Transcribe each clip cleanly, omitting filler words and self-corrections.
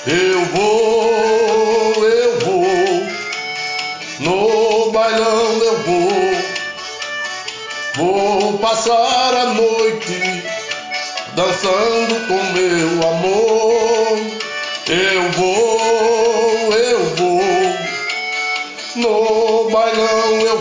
Eu vou, no bailão eu vou passar a noite dançando com meu amor. Eu vou, no bailão eu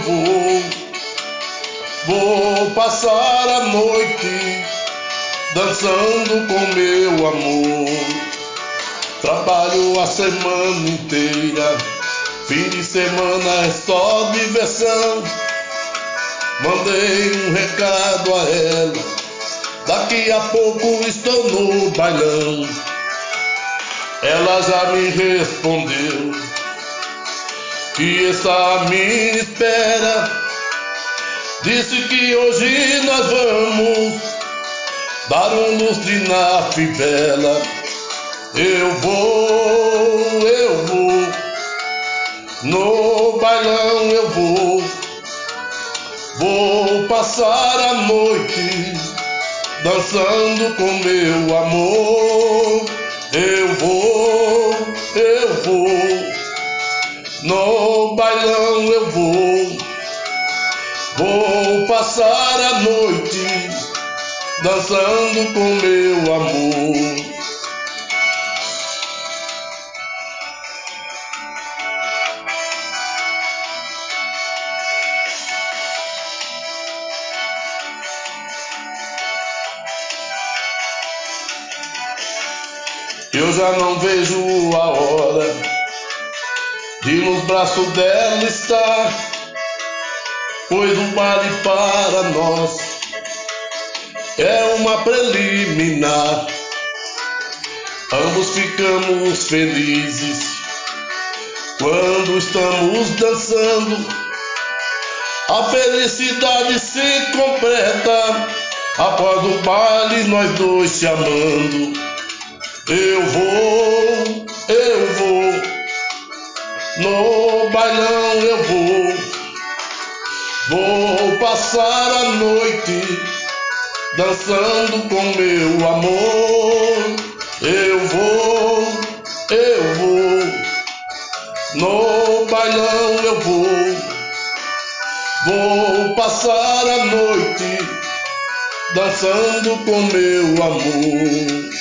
vou passar a noite dançando com meu amor. Trabalho a semana inteira, fim de semana é só diversão. Mandei um recado a ela, daqui a pouco estou no bailão. Ela já me respondeu que está à minha espera. Disse que hoje nós vamos dar um lustre na fivela. Eu vou, no bailão eu vou passar a noite dançando com meu amor. Eu vou, no bailão eu vou passar a noite dançando com meu amor. Eu já não vejo a hora de nos braços dela estar, pois o baile para nós é uma preliminar. Ambos ficamos felizes quando estamos dançando. A felicidade se completa após o baile, nós dois se amando. Eu vou, no bailão eu vou passar a noite dançando com meu amor. Eu vou, no bailão eu vou passar a noite dançando com meu amor.